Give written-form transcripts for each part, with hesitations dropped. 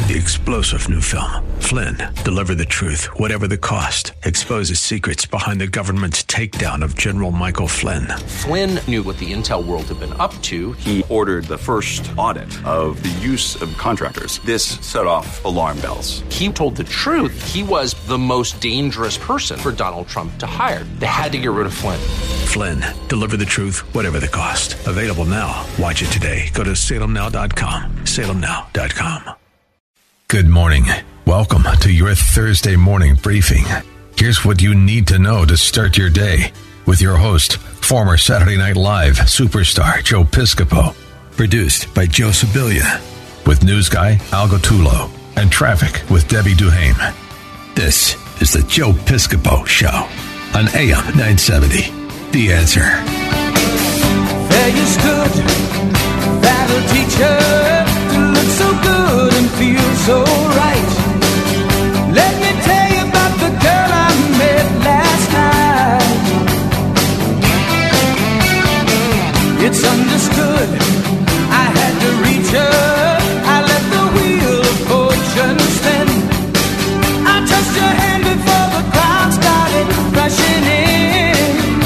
the explosive new film, Flynn, Deliver the Truth, Whatever the Cost, exposes secrets behind the government's takedown of General Michael Flynn. Flynn knew what the intel world had been up to. He ordered the first audit of the use of contractors. This set off alarm bells. He told the truth. He was the most dangerous person for Donald Trump to hire. They had to get rid of Flynn. Flynn, Deliver the Truth, Whatever the Cost. Available now. Watch it today. Go to salemnow.com. salemnow.com. Good morning. Welcome to your Thursday morning briefing. Here's what you need to know to start your day with your host, former Saturday Night Live superstar Joe Piscopo. Produced by Joe Sibilia. With news guy Al Gattullo and traffic with Debbie Duhame. This is the Joe Piscopo Show on AM 970. The Answer. There you stood, that'll teach her to look so good and feel so right. Let me tell you about the girl I met last night. It's understood, I had to reach her. I let the wheel of fortune spin. I touched her hand before the crowd started rushing in.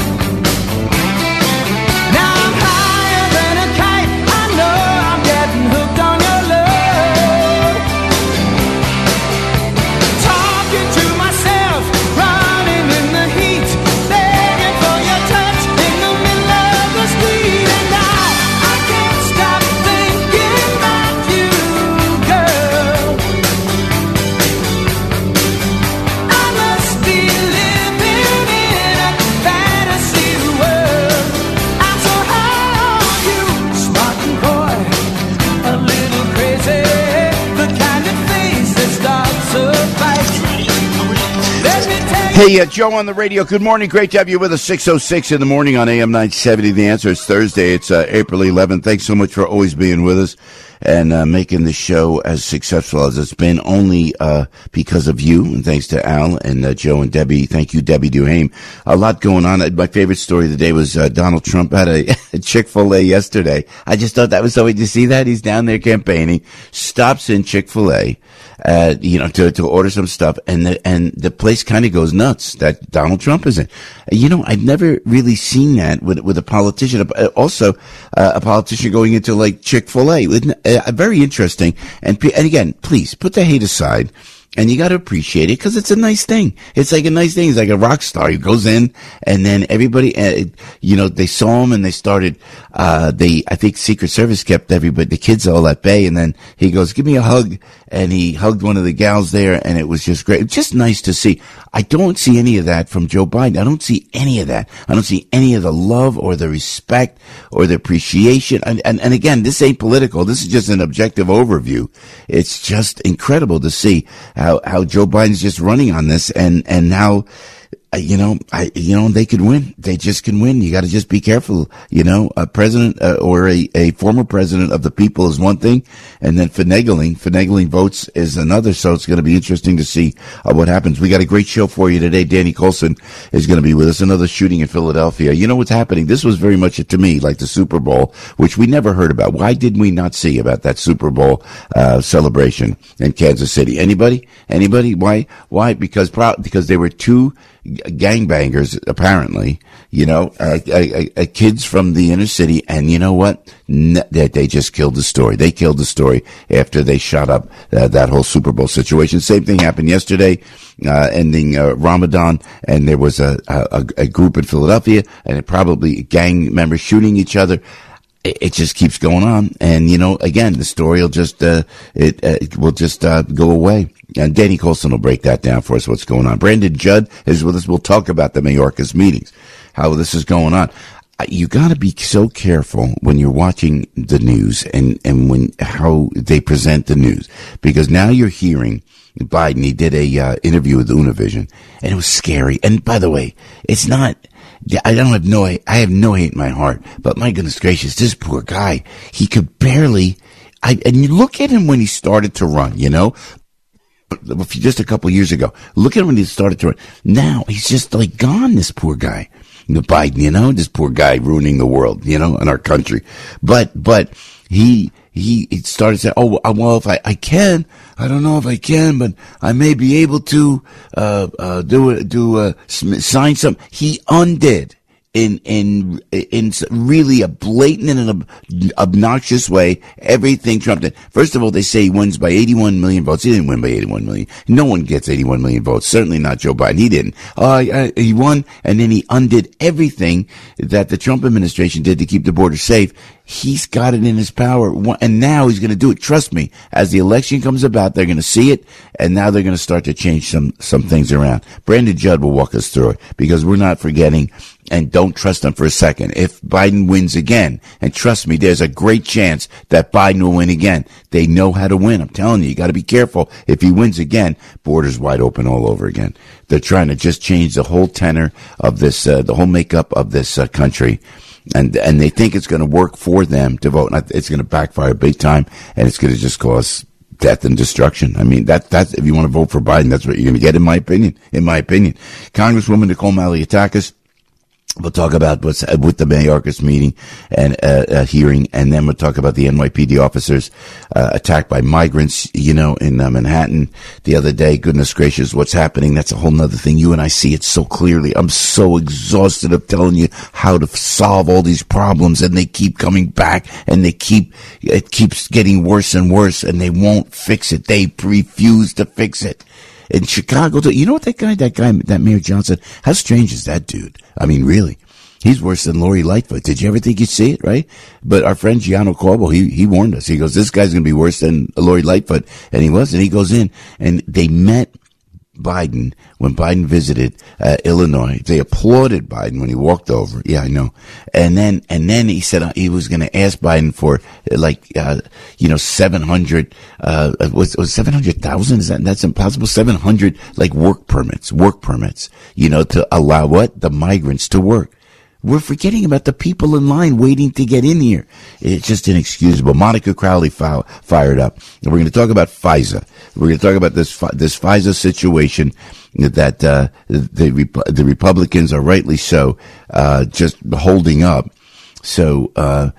Now I'm higher than a kite. I know I'm getting hooked on your love. Talking to myself, running in the heat, begging for your touch in the middle of the street. And I can't stop thinking about you, girl. I must be living in a fantasy world. I'm so high on you, smart and coy, a little crazy, the kind of face that starts a fight. Let me tell you. Hey, Joe on the radio. Good morning. Great to have you with us. 6:06 in the morning on AM 970. The Answer. It's Thursday. It's April 11th. Thanks so much for always being with us and making the show as successful as it's been, only because of you, and thanks to Al and Joe and Debbie. Thank you, Debbie Duhame. A lot going on. My favorite story of the day was Donald Trump had a Chick-fil-A yesterday. I just thought that was so. Did you see that? He's down there campaigning, stops in Chick-fil-A, to order some stuff, and the place kind of goes nuts that Donald Trump is in. I've never really seen that with a politician. Also, a politician going into like Chick-fil-A. Very interesting. And again, please put the hate aside. And you got to appreciate it because it's a nice thing. It's like a nice thing. He's like a rock star. He goes in, and then everybody, they saw him and they started. I think Secret Service kept everybody, the kids, all at bay. And then he goes, "Give me a hug," and he hugged one of the gals there, and it was just great. It's just nice to see. I don't see any of that from Joe Biden. I don't see any of that. I don't see any of the love or the respect or the appreciation. And again, this ain't political. This is just an objective overview. It's just incredible to see how Joe Biden's just running on this and now, they could win. They just can win. You got to just be careful. A president or a former president of the people is one thing, and then finagling votes is another. So it's going to be interesting to see what happens. We got a great show for you today. Danny Coulson is going to be with us. Another shooting in Philadelphia. You know what's happening? This was very much to me like the Super Bowl, which we never heard about. Why did we not see about that Super Bowl celebration in Kansas City? Anybody? Why? Because there were two gangbangers, apparently, kids from the inner city, and you know what? They just killed the story. They killed the story after they shot up that whole Super Bowl situation. Same thing happened yesterday, ending Ramadan, and there was a group in Philadelphia, and it probably gang members shooting each other. It just keeps going on, and again, the story will just go away. And Danny Coulson will break that down for us. What's going on? Brandon Judd is with us. We'll talk about the Mayorkas meetings, how this is going on. You got to be so careful when you're watching the news and how they present the news, because now you're hearing Biden. He did a interview with Univision, and it was scary. And by the way, it's not. I have no hate in my heart, but my goodness gracious, this poor guy, he could barely. And you look at him when he started to run, just a couple of years ago. Look at him when he started to run. Now he's just like gone. This poor guy, Biden, this poor guy ruining the world, and our country. But he he started saying, "Oh, well, if I can, I don't know if I can, but I may be able to sign some." He undid in really a blatant and an obnoxious way everything Trump did. First of all, they say he wins by 81 million votes. He didn't win by 81 million. No one gets 81 million votes. Certainly not Joe Biden. He didn't. He won, and then he undid everything that the Trump administration did to keep the border safe. He's got it in his power, and now he's going to do it. Trust me, as the election comes about, they're going to see it, and now they're going to start to change some things around. Brandon Judd will walk us through it, because we're not forgetting, and don't trust him for a second. If Biden wins again, and trust me, there's a great chance that Biden will win again. They know how to win. I'm telling you got to be careful. If he wins again, borders wide open all over again. They're trying to just change the whole tenor of this, the whole makeup of this country. And they think it's going to work for them to vote. It's going to backfire big time, and it's going to just cause death and destruction. I mean, that's if you want to vote for Biden, that's what you're going to get, in my opinion. Congresswoman Nicole Malliotakis. We'll talk about what's with the Mayorkas meeting and hearing, and then we'll talk about the NYPD officers attacked by migrants, in Manhattan the other day. Goodness gracious, what's happening? That's a whole nother thing. You and I see it so clearly. I'm so exhausted of telling you how to solve all these problems, and they keep coming back, and it keeps getting worse and worse, and they won't fix it. They refuse to fix it. In Chicago, you know what that Mayor Johnson, how strange is that dude? I mean, really, he's worse than Lori Lightfoot. Did you ever think you'd see it, right? But our friend Gianno Corbo, he warned us. He goes, this guy's going to be worse than Lori Lightfoot. And he was, and he goes in, and they met Biden when Biden visited Illinois. They applauded Biden when he walked over. Yeah, I know. And then he said he was going to ask Biden for 700 was 700,000? That's impossible. 700 work permits, to allow the migrants to work. We're forgetting about the people in line waiting to get in here. It's just inexcusable. Monica Crowley fired up. And we're going to talk about FISA. We're going to talk about this FISA situation that the Republicans are rightly so just holding up. So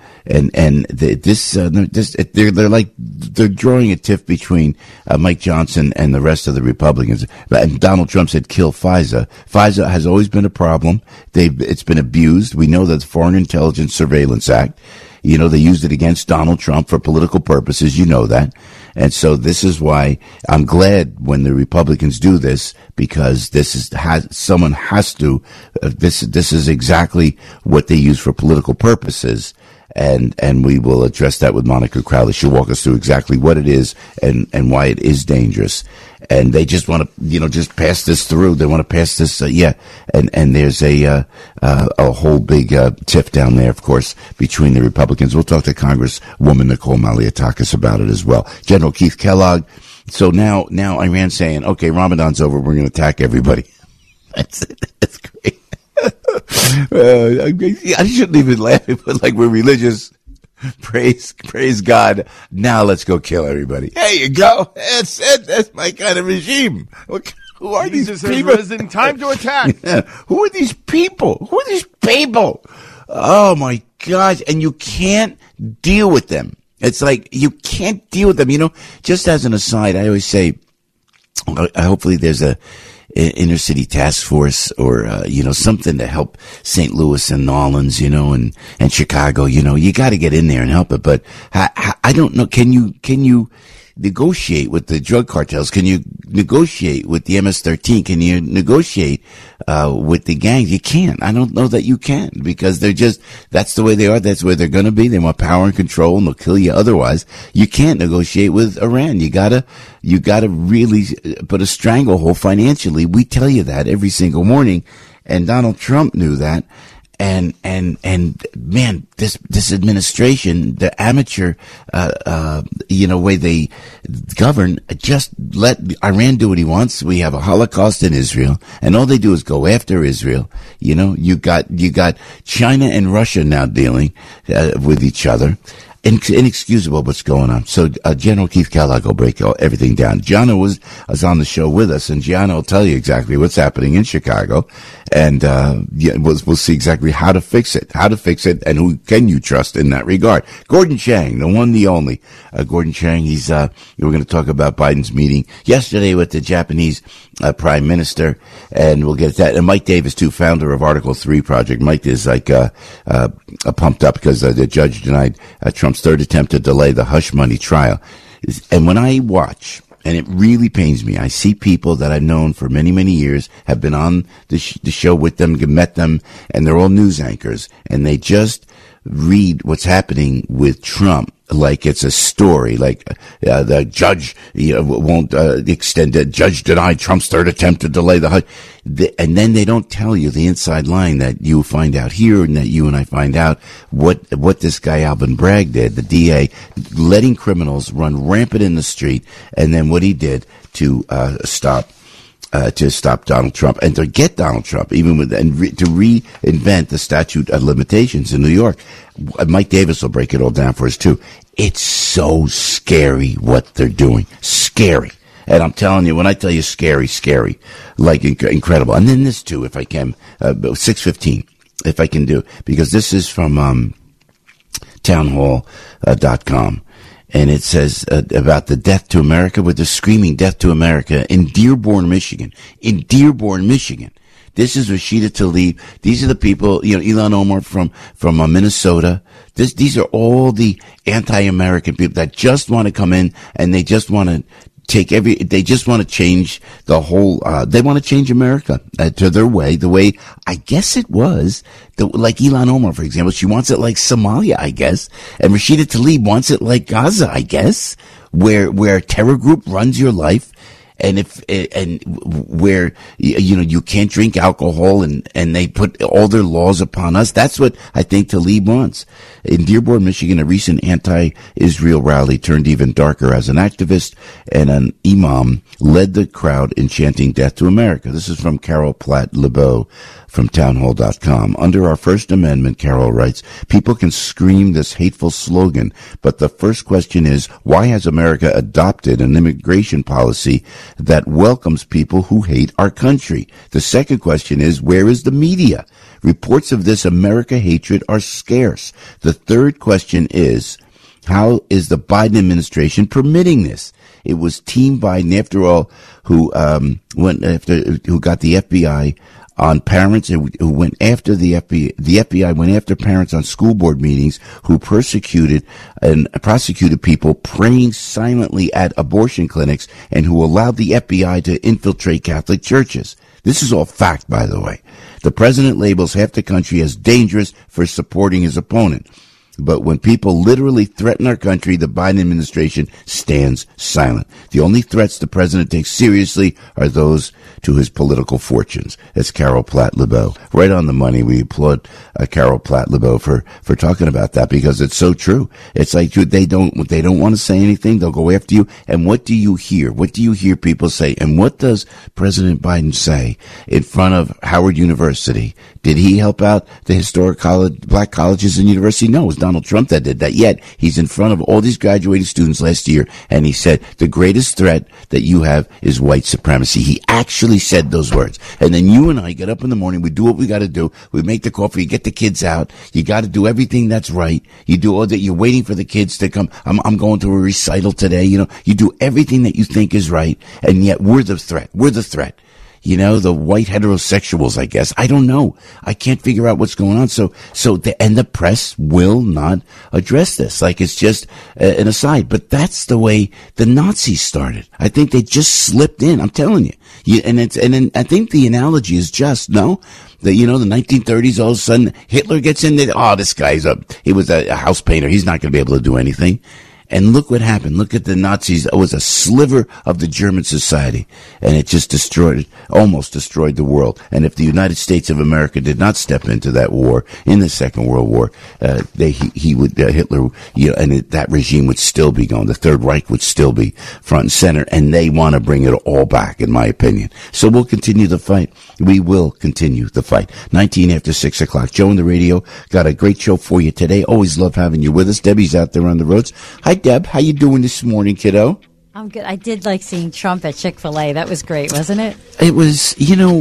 they're drawing a tiff between Mike Johnson and the rest of the Republicans. And Donald Trump said, "Kill FISA." FISA has always been a problem. It's been abused. We know that the Foreign Intelligence Surveillance Act. They used it against Donald Trump for political purposes. You know that. And so this is why I'm glad when the Republicans do this, because this is exactly what they use for political purposes. And we will address that with Monica Crowley. She'll walk us through exactly what it is and why it is dangerous. And they just want to, just pass this through. They want to pass this, And there's a whole big tiff down there, of course, between the Republicans. We'll talk to Congresswoman Nicole Malliotakis about it as well. General Keith Kellogg. So now Iran saying, okay, Ramadan's over. We're going to attack everybody. That's great. I shouldn't even laugh, but we're religious. Praise God. Now let's go kill everybody. There you go. That's it. That's my kind of regime. Who are these people? Time to attack. Yeah. Who are these people? Oh my gosh. And you can't deal with them. It's you can't deal with them. Just as an aside, I always say, hopefully there's a inner city task force or, something to help St. Louis and Nolens, and Chicago, you got to get in there and help it. But I don't know. Can you negotiate with the drug cartels? Can you negotiate with the MS-13? Can you negotiate with the gangs? You can't. I don't know that you can, because that's the way they are. That's where they're going to be. They want power and control, and they'll kill you otherwise. You can't negotiate with Iran. You gotta really put a stranglehold financially. We tell you that every single morning, and Donald Trump knew that. And man, this administration, the amateur, way they govern, just let Iran do what he wants. We have a Holocaust in Israel, and all they do is go after Israel. You got China and Russia now dealing with each other. inexcusable what's going on. So General Keith Kellogg will break everything down. Gianna was on the show with us, and Gianna will tell you exactly what's happening in Chicago, and we'll see exactly how to fix it, and who can you trust in that regard. Gordon Chang, the one, the only. Gordon Chang, he's we're going to talk about Biden's meeting yesterday with the Japanese Prime Minister, and we'll get at that. And Mike Davis, too, founder of Article 3 Project. Mike is like pumped up because the judge denied Trump's third attempt to delay the hush money trial. And when I watch, and it really pains me, I see people that I've known for many, many years, have been on the show with them, met them, and they're all news anchors, and they just read what's happening with Trump like it's a story, like the judge won't extend it. Judge denied Trump's third attempt to delay the hush. And then they don't tell you the inside line that you find out here, and that you and I find out what this guy Alvin Bragg did, the DA, letting criminals run rampant in the street, and then what he did to stop Donald Trump and to get Donald Trump, even with to reinvent the statute of limitations in New York. Mike Davis will break it all down for us too. It's so scary what they're doing. Scary. And I'm telling you, when I tell you scary, like incredible. And then this too, if I can, 6:15, if I can do, because this is from townhall.com. And it says about the death to America, with the screaming death to America in Dearborn, Michigan. This is Rashida Tlaib. These are the people, Ilhan Omar from Minnesota. These are all the anti-American people that just want to come in, and they just want to they just want to change the whole, they want to change America to their way, the way I guess it was, like Ilhan Omar, for example. She wants it like Somalia, I guess. And Rashida Tlaib wants it like Gaza, I guess, where a terror group runs your life. And where, you can't drink alcohol, and they put all their laws upon us. That's what I think Tlaib wants. In Dearborn, Michigan, a recent anti-Israel rally turned even darker as an activist and an imam led the crowd in chanting death to America. This is from Carol Platt LeBeau from townhall.com. Under our First Amendment, Carol writes, people can scream this hateful slogan, but the first question is, why has America adopted an immigration policy that welcomes people who hate our country? The second question is, where is the media? Reports of this America hatred are scarce. The third question is, how is the Biden administration permitting this? It was Team Biden, after all, who got the FBI on parents, who went after the FBI. The FBI went after parents on school board meetings who persecuted and prosecuted people praying silently at abortion clinics, and who allowed the FBI to infiltrate Catholic churches. This is all fact, by the way. The president labels half the country as dangerous for supporting his opponent. But when people literally threaten our country, the Biden administration stands silent. The only threats the president takes seriously are those to his political fortunes. That's Carol Platt LeBeau. Right on the money. We applaud Carol Platt LeBeau for talking about that, because it's so true. It's like they don't want to say anything. They'll go after you. And what do you hear? What do you hear people say? And what does President Biden say in front of Howard University? Did he help out the historic black colleges and universities? No, it was Donald Trump that did that. Yet he's in front of all these graduating students last year, and he said, the greatest threat that you have is white supremacy. He actually said those words. And then you and I get up in the morning, we do what we got to do. We make the coffee, you get the kids out. You got to do everything that's right. You do all that. You're waiting for the kids to come. I'm going to a recital today. You do everything that you think is right, and yet we're the threat. We're the threat. The white heterosexuals, I guess. I don't know. I can't figure out what's going on. And the press will not address this. Like it's just an aside. But that's the way the Nazis started. I think they just slipped in. I'm telling you. And then I think the analogy is just, no? The 1930s, all of a sudden, Hitler gets in there. Oh, this guy's he was a house painter. He's not going to be able to do anything. And look what happened. Look at the Nazis. It was a sliver of the German society, and it just almost destroyed the world. And if the United States of America did not step into that war, in the Second World War, Hitler, that regime would still be going. The Third Reich would still be front and center, and they want to bring it all back, in my opinion. So we'll continue the fight. We will continue the fight. 19 after 6 o'clock. Joe on the radio. Got a great show for you today. Always love having you with us. Debbie's out there on the roads. Hi, Deb. How you doing this morning, kiddo? I'm good. I did like seeing Trump at Chick-fil-A. That was great, wasn't it? It was,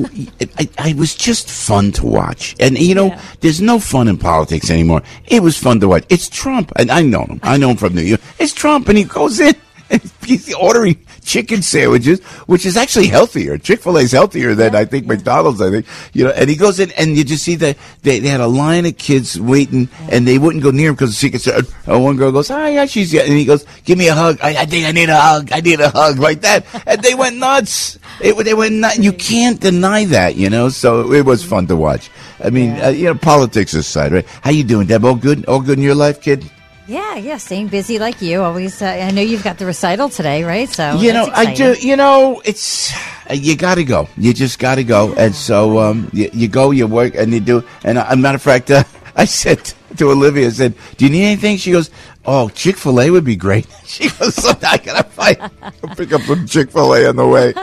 it was just fun to watch. And, there's no fun in politics anymore. It was fun to watch. It's Trump. And I know him. I know him from New York. It's Trump, and he goes in. He's ordering chicken sandwiches, which is actually healthier. Chick-fil-A is healthier than I think McDonald's. I think and he goes in, and you just see that they had a line of kids waiting, and they wouldn't go near him because the secret service. One girl goes, "Oh yeah, she's," and he goes, "Give me a hug. I think I need a hug. I need a hug," like that. And they went nuts. They went nuts. You can't deny that, So it was fun to watch. I mean, politics aside, right? How you doing, Deb? All good? All good in your life, kid? Yeah, staying busy like you always. I know you've got the recital today, right? So I do. It's you got to go. You just got to go, and so you go, you work, and you do. And as a matter of fact, I said to Olivia, I said, "Do you need anything?" She goes, "Oh, Chick-fil-A would be great." She goes, "So I gotta pick up some Chick-fil-A on the way."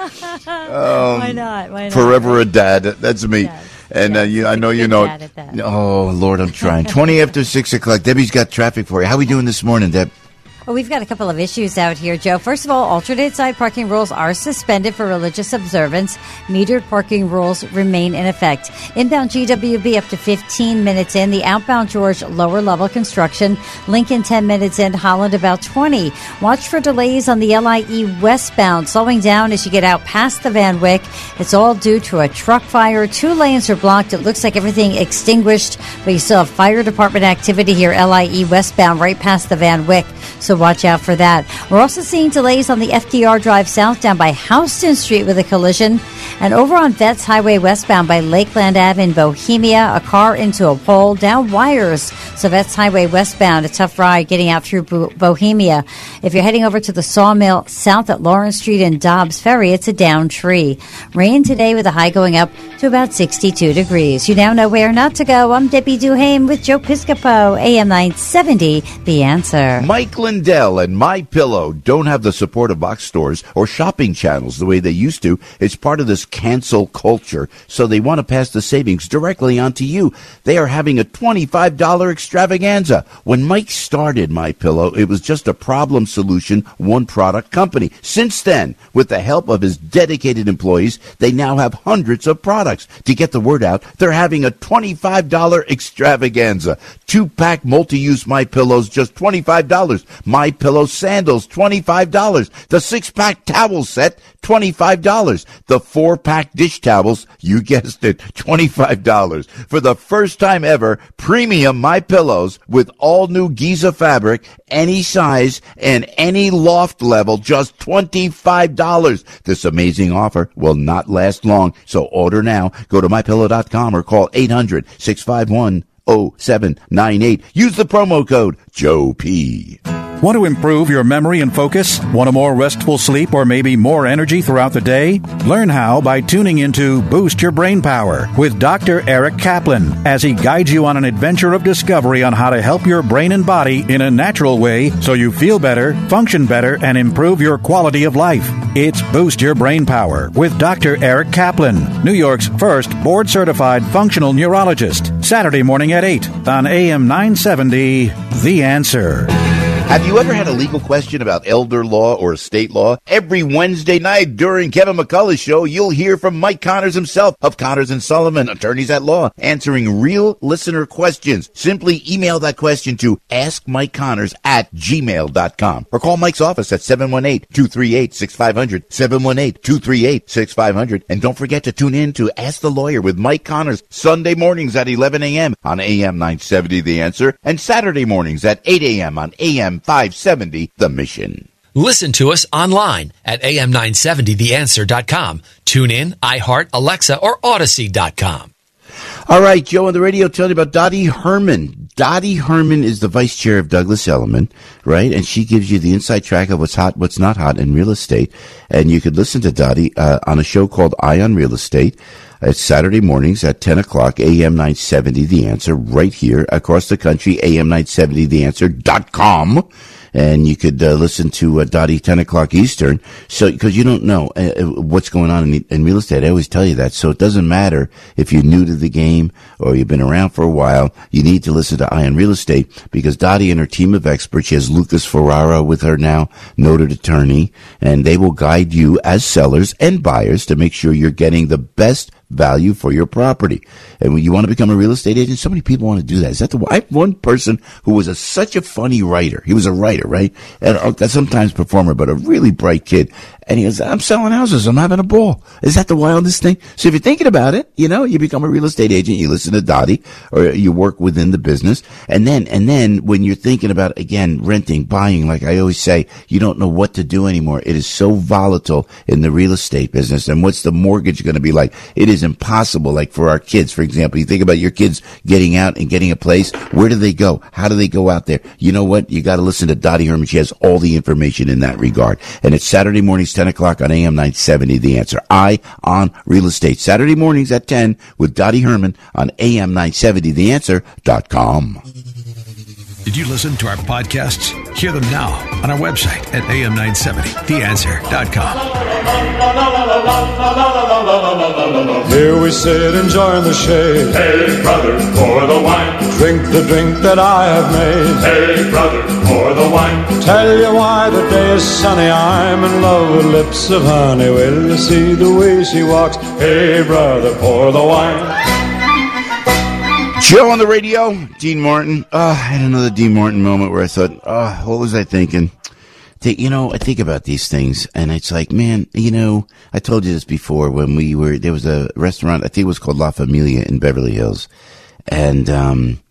Why not? Forever a dad. That's me. Yes. And I know you know it. Oh, Lord, I'm trying. 20 after 6 o'clock. Debbie's got traffic for you. How are we doing this morning, Deb? Well, we've got a couple of issues out here, Joe. First of all, alternate side parking rules are suspended for religious observance. Metered parking rules remain in effect. Inbound GWB up to 15 minutes in. The outbound George lower level construction. Lincoln 10 minutes in. Holland about 20. Watch for delays on the LIE westbound. Slowing down as you get out past the Van Wyck. It's all due to a truck fire. 2 lanes are blocked. It looks like everything extinguished, but you still have fire department activity here. LIE westbound right past the Van Wyck. So watch out for that. We're also seeing delays on the FDR Drive south down by Houston Street with a collision. And over on Vets Highway westbound by Lakeland Ave in Bohemia, a car into a pole, down wires. So Vets Highway westbound, a tough ride getting out through Bohemia. If you're heading over to the Sawmill south at Lawrence Street and Dobbs Ferry, it's a down tree. Rain today with a high going up to about 62 degrees. You now know where not to go. I'm Debbie Duhame with Joe Piscopo, AM 970, The Answer. Mike Lindell and MyPillow don't have the support of box stores or shopping channels the way they used to. It's part of this cancel culture, so they want to pass the savings directly on to you. They are having a $25 extravaganza. When Mike started MyPillow, it was just a problem solution, one product company. Since then, with the help of his dedicated employees, they now have hundreds of products. To get the word out, they're having a $25 extravaganza. 2-pack multi-use MyPillows, just $25. MyPillow sandals, $25. The 6-pack towel set, $25. The 4-pack dish towels, you guessed it, $25. For the first time ever, premium MyPillows with all new Giza fabric, any size and any loft level, just $25. This amazing offer will not last long, so order now. Go to MyPillow.com or call 800-651-0798. Use the promo code Joe P. Want to improve your memory and focus? Want a more restful sleep or maybe more energy throughout the day? Learn how by tuning into Boost Your Brain Power with Dr. Eric Kaplan as he guides you on an adventure of discovery on how to help your brain and body in a natural way so you feel better, function better, and improve your quality of life. It's Boost Your Brain Power with Dr. Eric Kaplan, New York's first board-certified functional neurologist. Saturday morning at 8 on AM 970, The Answer. Have you ever had a legal question about elder law or estate law? Every Wednesday night during Kevin McCullough's show, you'll hear from Mike Connors himself of Connors & Sullivan, attorneys at law, answering real listener questions. Simply email that question to askmikeconnors@gmail.com or call Mike's office at 718-238-6500, 718-238-6500. And don't forget to tune in to Ask the Lawyer with Mike Connors, Sunday mornings at 11 a.m. on AM 970 The Answer, and Saturday mornings at 8 a.m. on AM 570 The Mission. Listen to us online at am970theanswer.com. Tune in, iHeart, Alexa, or Odyssey.com. All right, Joe on the radio telling you about Dottie Herman. Dottie Herman is the vice chair of Douglas Elliman, right? And she gives you the inside track of what's hot, what's not hot in real estate. And you could listen to Dottie on a show called Eye on Real Estate. It's Saturday mornings at 10 o'clock, AM 970, The Answer, right here across the country, AM970TheAnswer.com. And you could listen to Dottie 10 o'clock Eastern. So, because you don't know what's going on in real estate. I always tell you that. So it doesn't matter if you're new to the game or you've been around for a while. You need to listen to Eye on Real Estate because Dottie and her team of experts, she has Lucas Ferrara with her now, noted attorney, and they will guide you as sellers and buyers to make sure you're getting the best value for your property. And when you want to become a real estate agent, so many people want to do that. Is that I have one person who was such a funny writer. He was a writer, right? And sometimes performer, but a really bright kid. And he goes, I'm selling houses. I'm having a ball. Is that the wildest thing? So if you're thinking about it, you become a real estate agent, you listen to Dottie, or you work within the business. And then when you're thinking about, again, renting, buying, like I always say, you don't know what to do anymore. It is so volatile in the real estate business. And what's the mortgage going to be like? It is impossible. Like for our kids, for example, you think about your kids getting out and getting a place. Where do they go? How do they go out there? You know what? You got to listen to Dottie Herman. She has all the information in that regard. And it's Saturday mornings, 10 o'clock on AM 970, The Answer. Eye on Real Estate. Saturday mornings at 10 with Dottie Herman on AM 970, TheAnswer.com. Did you listen to our podcasts? Hear them now on our website at AM970, TheAnswer.com. Here we sit enjoying the shade. Hey, brother, pour the wine. Drink the drink that I have made. Hey, brother, pour the wine. Tell you why the day is sunny. I'm in love with lips of honey. Will you see the way she walks? Hey, brother, pour the wine. Joe on the radio, Dean Martin. I had another Dean Martin moment where I thought, what was I thinking? I think about these things, and it's like, man, I told you this before when there was a restaurant, I think it was called La Familia in Beverly Hills, and, Dean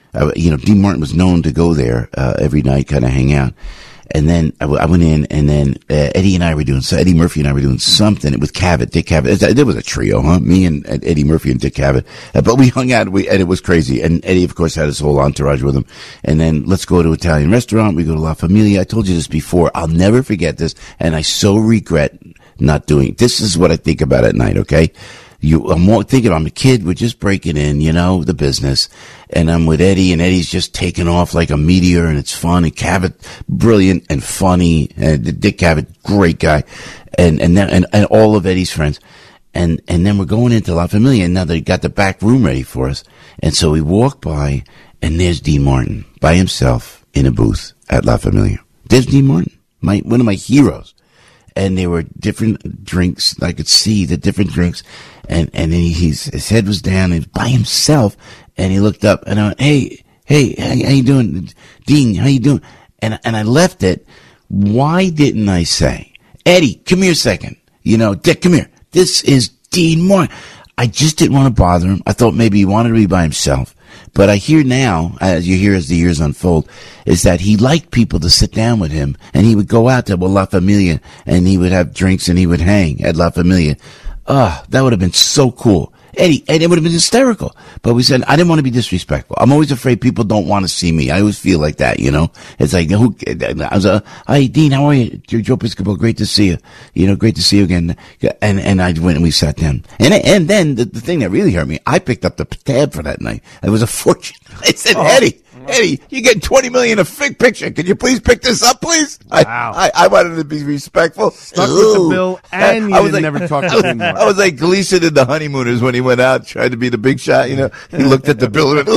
Martin was known to go there every night, kind of hang out. And then I went in, and then Eddie Murphy and I were doing something with Cavett, Dick Cavett. There was a trio, huh? Me and Eddie Murphy and Dick Cavett. But we hung out, and it was crazy. And Eddie, of course, had his whole entourage with him. And then let's go to an Italian restaurant. We go to La Familia. I told you this before. I'll never forget this, and I so regret not doing it. This is what I think about at night, okay? I'm thinking I'm a kid. We're just breaking in, the business. And I'm with Eddie, and Eddie's just taking off like a meteor, and it's fun. And Cavett, brilliant and funny. And Dick Cavett, great guy. And all of Eddie's friends. And then we're going into La Familia, and now they got the back room ready for us. And so we walk by, and there's Dean Martin by himself in a booth at La Familia. There's Dean Martin, one of my heroes. And there were different drinks. I could see the different drinks. And then his head was down, and he was by himself, and he looked up, and I went, hey, how you doing? Dean, how you doing? And I left it. Why didn't I say, Eddie, come here a second. Dick, come here. This is Dean Martin. I just didn't want to bother him. I thought maybe he wanted to be by himself. But I hear now, as you hear as the years unfold, is that he liked people to sit down with him, and he would go out to La Familia, and he would have drinks, and he would hang at La Familia. That would have been so cool. Eddie, and it would have been hysterical. But we said, I didn't want to be disrespectful. I'm always afraid people don't want to see me. I always feel like that, It's like, I was hi, Dean, how are you? Joe Piscopo, great to see you. Great to see you again. And I went and we sat down. And then the thing that really hurt me, I picked up the tab for that night. It was a fortune. I said, Eddie, you get $20 million a fig picture. Can you please pick this up, please? Wow. I wanted to be respectful. Stuck with the bill, and you never talked to him anymore. I was like Gleason in The Honeymooners when he went out, tried to be the big shot. He looked at the bill and went,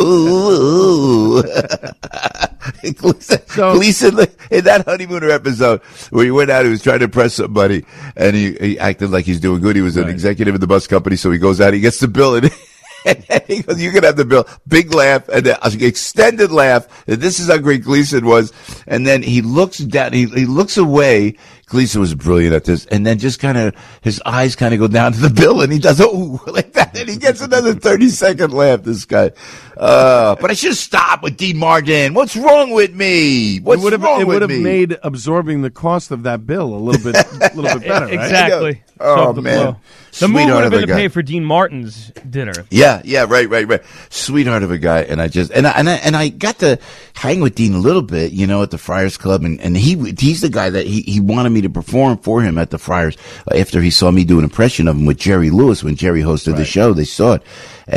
ooh. Gleason, in that Honeymooner episode where he went out, he was trying to impress somebody, and he acted like he's doing good. He was an executive in the bus company, so he goes out, he gets the bill, and he goes, you can have the bill. Big laugh, and then an extended laugh. This is how great Gleason was. And then he looks down, he looks away. Gleason was brilliant at this, and then just kind of his eyes kind of go down to the bill, and he does like that, and he gets another 30-second laugh. This guy, but I should have stopped with Dean Martin. What's wrong with me? What's wrong with me? It would have made absorbing the cost of that bill a little bit better. Right? Exactly. Oh man, the move would have been to pay for Dean Martin's dinner. Yeah, right. Sweetheart of a guy, and I got to hang with Dean a little bit, at the Friars Club, and he's the guy that he wanted me to perform for him at the Friars after he saw me do an impression of him with Jerry Lewis when Jerry hosted the show. They saw it,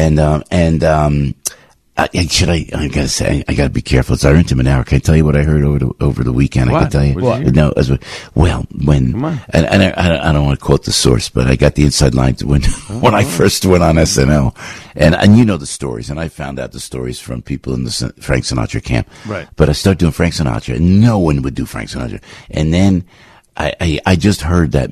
I gotta say, I gotta be careful. It's our intimate hour. Can I tell you what I heard over the weekend? What? I can tell you. What? No, Come on. And I don't want to quote the source, but I got the inside line when I first went on SNL, and you know the stories, and I found out the stories from people in the Frank Sinatra camp. Right. But I started doing Frank Sinatra, and no one would do Frank Sinatra, and then. I just heard that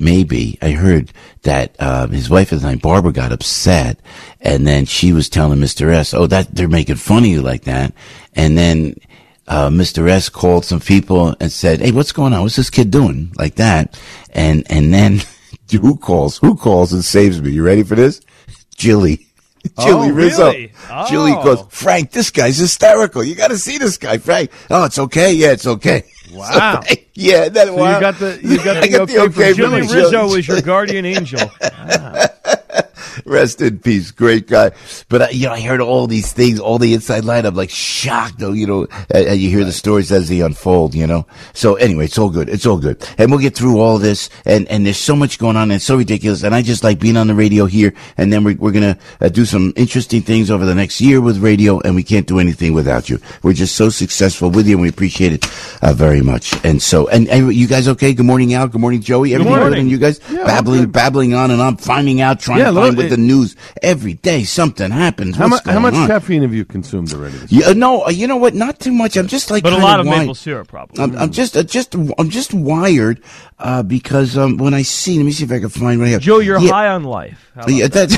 his wife at the time, Barbara, got upset, and then she was telling Mr. S, that they're making fun of you like that, and then Mr. S called some people and said, hey, what's going on? What's this kid doing like that? And then who calls and saves me? You ready for this? Jilly Rizzo. Really? Jilly goes, Frank, this guy's hysterical. You got to see this guy, Frank. Oh, it's okay. Yeah, it's okay. Wow. So, yeah. Then, so you got the okay. Jilly Rizzo was your guardian angel. Wow. Rest in peace. Great guy. But, I heard all these things, all the inside line. I'm like shocked, though, you hear the stories as they unfold, So anyway, it's all good. It's all good. And we'll get through all this. And there's so much going on and it's so ridiculous. And I just like being on the radio here. And then we're going to do some interesting things over the next year with radio. And we can't do anything without you. We're just so successful with you and we appreciate it very much. And so, and you guys okay? Good morning, Al. Good morning, Joey. Everything good? And you guys babbling on and on, finding out, trying to find with the news every day. Something happens. How much caffeine have you consumed already? No, you know what? Not too much. I'm just like, but a lot of maple syrup, probably. I'm just wired because when I see, let me see if I can find what I have. Joe, you're high on life. Yeah, that's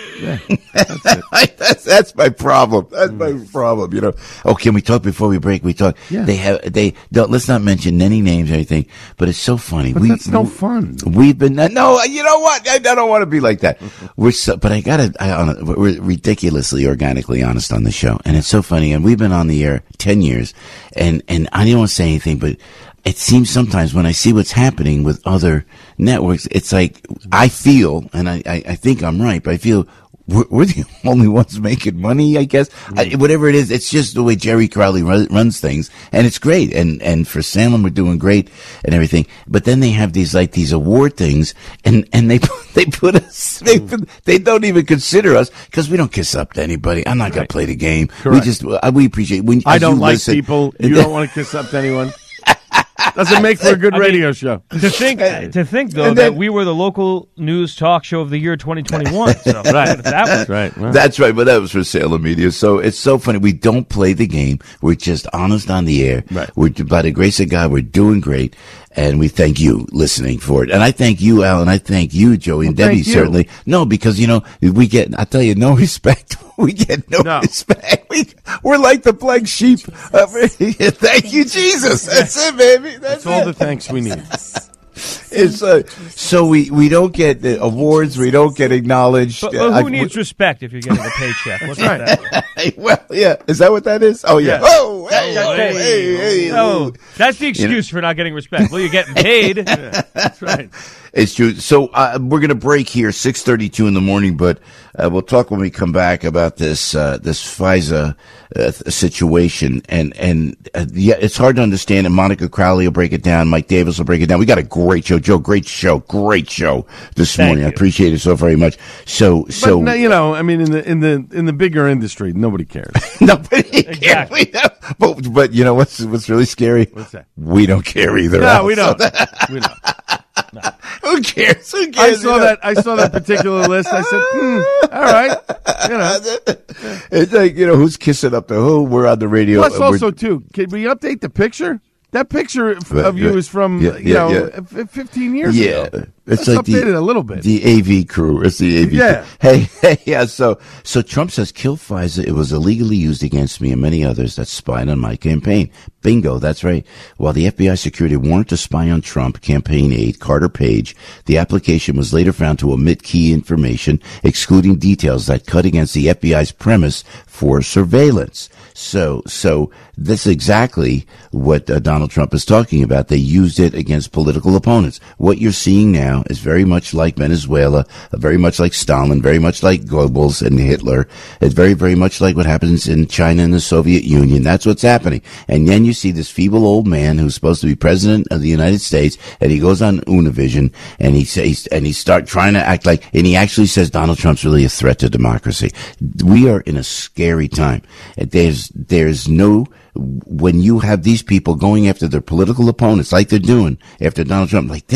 that's my problem. That's my problem. Oh, can we talk before we break? We talk. Yeah. They don't. Let's not mention any names or anything. But it's so funny. But that's no fun. We've been no. You know what? I don't want to be like that. We're ridiculously organically honest on the show, and it's so funny. And we've been on the air 10 years, and I didn't want to say anything, but it seems sometimes when I see what's happening with other networks, it's like I feel, and I think I'm right, but I feel we're the only ones making money, I guess. Whatever it is, it's just the way Jerry Crowley runs things, and it's great. And for Salem, we're doing great and everything. But then they have these award things, and they put us. They don't even consider us because we don't kiss up to anybody. I'm not gonna play the game. Correct. We appreciate. I don't like people. You don't want to kiss up to anyone. Doesn't make for a good radio show. To think though, that we were the local news talk show of the year 2021. So right, that was right. Wow. That's right, but that was for Salem Media. So it's so funny. We don't play the game. We're just honest on the air. Right. We're, by the grace of God, we're doing great, and we thank you listening for it. And I thank you, Al, and I thank you, Joey, and Debbie, certainly. No, because we get. I tell you, no respect. We get no respect. We're like the black sheep. Thank you, Jesus. That's it, baby. That's all the thanks we need. It's so we don't get the awards, we don't get acknowledged. But who needs respect if you're getting a paycheck? What's that? Well, yeah, is that what that is? Oh yeah. Oh, hey. Oh, that's the excuse for not getting respect. Well, you're getting paid. That's right. It's true. So we're going to break here, 6:32 in the morning, but we'll talk when we come back about this FISA situation. And it's hard to understand. And Monica Crowley will break it down. Mike Davis will break it down. We got a great show, Joe. Great show this morning. I appreciate it so very much. So I mean, in the bigger industry, nobody cares. Nobody cares. But you know what's really scary? What's that? We don't care either. No, we don't. We don't. No. Who cares? I saw that particular list. I said, all right. It's like, who's kissing up to who? We're on the radio. Plus, also, too, can we update the picture? That picture of you is from 15 years ago. It's Let's like update it a little bit. The AV crew. It's the AV Yeah. crew. Hey, yeah. So Trump says, kill Pfizer. It was illegally used against me and many others that spied on my campaign. Bingo. That's right. While the FBI secured a warrant to spy on Trump campaign aide Carter Page, the application was later found to omit key information, excluding details that cut against the FBI's premise for surveillance. So this is exactly what Donald Trump is talking about. They used it against political opponents. What you're seeing now is very much like Venezuela, very much like Stalin, very much like Goebbels and Hitler. It's very, very much like what happens in China and the Soviet Union. That's what's happening. And then you see this feeble old man who's supposed to be president of the United States, and he goes on Univision and he starts trying to act like, and he actually says Donald Trump's really a threat to democracy. We are in a scary time. There's no, when you have these people going after their political opponents like they're doing after Donald Trump, like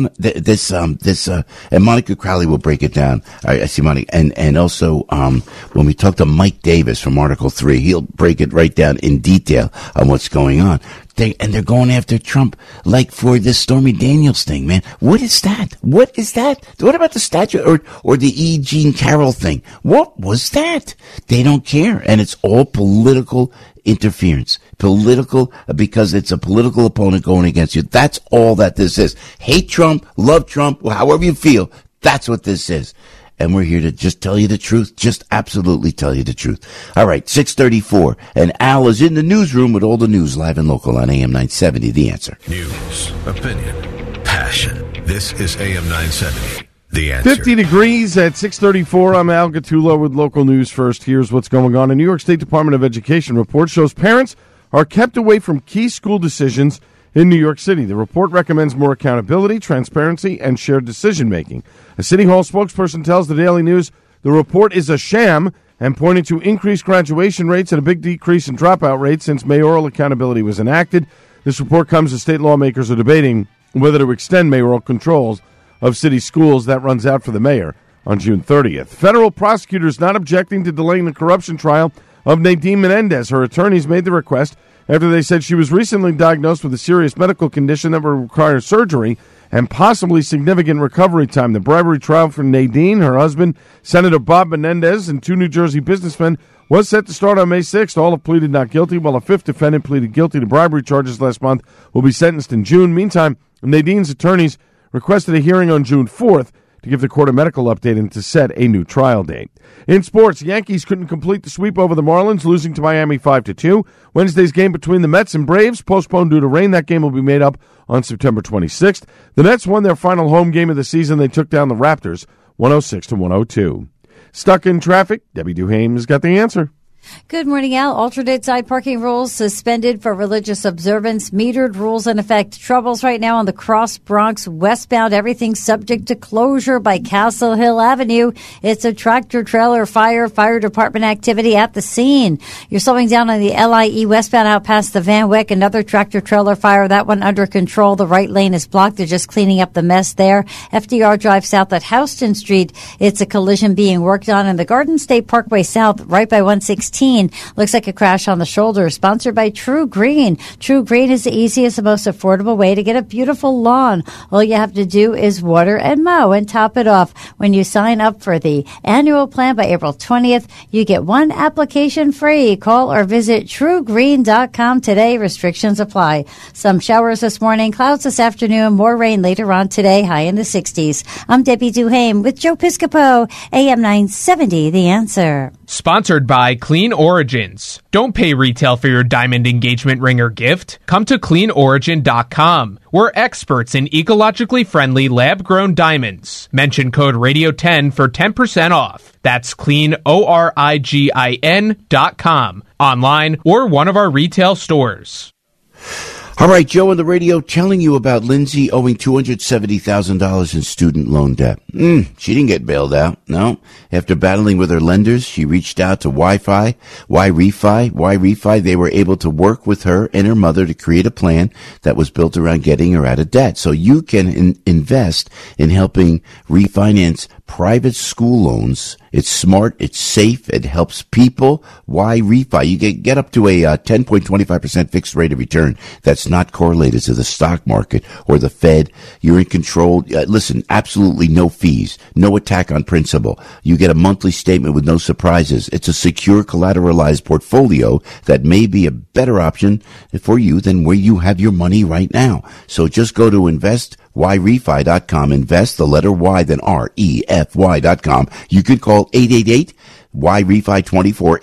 and Monica Crowley will break it down. I see Monica, and also when we talk to Mike Davis from Article 3, he'll break it right down in detail on what's going on. They're going after Trump like for this Stormy Daniels thing, man. What is that? What is that? What about the statue or the E. Jean Carroll thing? What was that? They don't care, and it's all political interference. Political, because it's a political opponent going against you. That's all that this is. Hate Trump, love Trump, however you feel. That's what this is. And we're here to just tell you the truth. Just absolutely tell you the truth. All right, 6:34. And Al is in the newsroom with all the news live and local on AM 970. The Answer. News, opinion, passion. This is AM 970. The Answer. 50 degrees at 6:34. I'm Al Gattullo with local news first. Here's what's going on. A New York State Department of Education report shows parents are kept away from key school decisions in New York City. The report recommends more accountability, transparency, and shared decision-making. A City Hall spokesperson tells the Daily News the report is a sham and pointed to increased graduation rates and a big decrease in dropout rates since mayoral accountability was enacted. This report comes as state lawmakers are debating whether to extend mayoral controls of city schools. That runs out for the mayor on June 30th. Federal prosecutors not objecting to delaying the corruption trial of Nadine Menendez. Her attorneys made the request after they said she was recently diagnosed with a serious medical condition that would require surgery and possibly significant recovery time. The bribery trial for Nadine, her husband, Senator Bob Menendez, and two New Jersey businessmen was set to start on May 6th. All have pleaded not guilty, while a fifth defendant pleaded guilty to bribery charges last month, will be sentenced in June. Meantime, Nadine's attorneys requested a hearing on June 4th to give the court a medical update and to set a new trial date. In sports, Yankees couldn't complete the sweep over the Marlins, losing to Miami 5-2. Wednesday's game between the Mets and Braves postponed due to rain. That game will be made up on September 26th. The Nets won their final home game of the season. They took down the Raptors 106-102. Stuck in traffic? Debbie Duhame has got the answer. Good morning, Al. Alternate side parking rules suspended for religious observance. Metered rules in effect. Troubles right now on the Cross Bronx westbound. Everything subject to closure by Castle Hill Avenue. It's a tractor-trailer fire department activity at the scene. You're slowing down on the LIE westbound out past the Van Wyck. Another tractor-trailer fire. That one under control. The right lane is blocked. They're just cleaning up the mess there. FDR Drive south at Houston Street. It's a collision being worked on. And the Garden State Parkway south, right by 116. Looks like a crash on the shoulder. Sponsored by True Green. True Green is the easiest and most affordable way to get a beautiful lawn. All you have to do is water and mow and top it off. When you sign up for the annual plan by April 20th, you get one application free. Call or visit truegreen.com today. Restrictions apply. Some showers this morning, clouds this afternoon, more rain later on today, high in the 60s. I'm Debbie Duhame with Joe Piscopo, AM 970, The Answer. Sponsored by Clean Origins. Don't pay retail for your diamond engagement ring or gift. Come to cleanorigin.com. We're experts in ecologically friendly lab-grown diamonds. Mention code Radio10 for 10% off. That's cleanorigin.com. Online or one of our retail stores. All right, Joe on the radio telling you about Lindsay owing $270,000 in student loan debt. She didn't get bailed out, no. After battling with her lenders, she reached out to Wi-Refi. They were able to work with her and her mother to create a plan that was built around getting her out of debt. So you can invest in helping refinance private school loans. It's smart, it's safe, it helps people. Why refi? You get up to a 10.25% fixed rate of return that's not correlated to the stock market or the Fed. You're in control. Listen, absolutely no fees, no attack on principal. You get a monthly statement with no surprises. It's a secure collateralized portfolio that may be a better option for you than where you have your money right now. So just go to investYrefi.com. Invest the letter Y, then REFY.com. You can call 888-YREFI24,